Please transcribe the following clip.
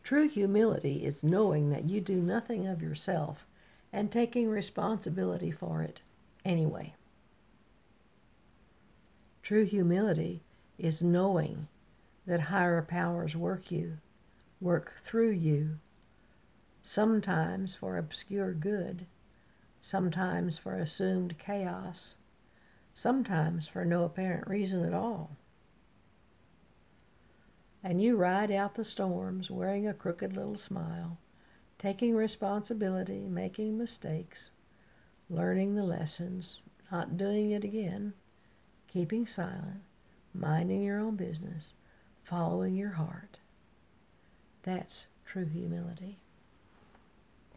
True humility is knowing that you do nothing of yourself and taking responsibility for it anyway. True humility is knowing that higher powers work through you, sometimes for obscure good, sometimes for assumed chaos, sometimes for no apparent reason at all. And you ride out the storms wearing a crooked little smile, taking responsibility, making mistakes, learning the lessons, not doing it again, keeping silent, minding your own business, following your heart. That's true humility.